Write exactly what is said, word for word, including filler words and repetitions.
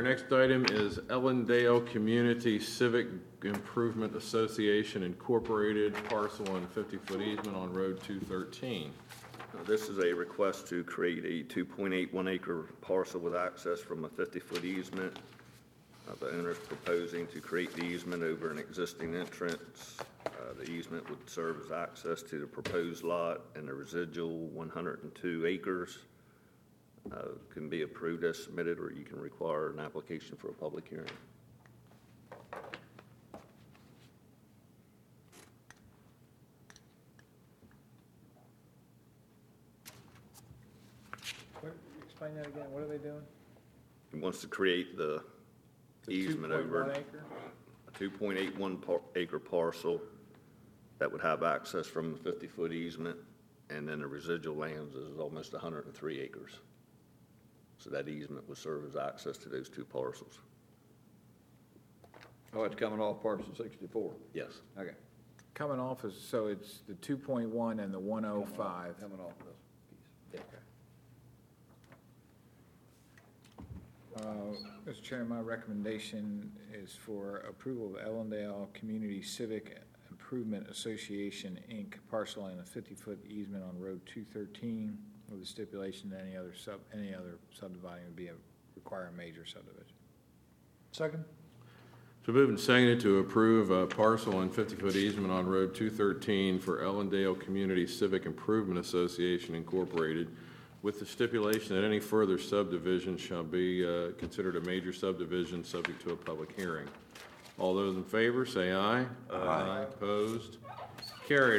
next item is Ellendale Community Civic Improvement Association Incorporated, parcel and fifty-foot easement on Road two thirteen. Uh, This is a request to create a two point eight one acre parcel with access from a fifty-foot easement. Uh, The owner is proposing to create the easement over an existing entrance. Uh, The easement would serve as access to the proposed lot, and the residual one hundred two acres uh, can be approved as submitted, or you can require an application for a public hearing. What- Explain that again, what are they doing? He wants to create the The easement two point one over acre? a two point eight one acre parcel that would have access from the fifty-foot easement, and then the residual lands is almost one hundred three acres. So that easement would serve as access to those two parcels. Oh, it's coming off parcel sixty-four. Yes. Okay. Coming off is, so it's the two point one and the one oh five. Coming off this piece. Uh, Mister Chairman, my recommendation is for approval of Ellendale Community Civic Improvement Association, Incorporated, parcel and a fifty-foot easement on Road two thirteen, with the stipulation that any other sub, any other subdividing would be a, require a major subdivision. Second? So moved and seconded to approve a parcel and fifty-foot easement on Road two thirteen for Ellendale Community Civic Improvement Association Incorporated, with the stipulation that any further subdivision shall be uh, considered a major subdivision subject to a public hearing. All those in favor, say aye. Aye. Opposed? Carried.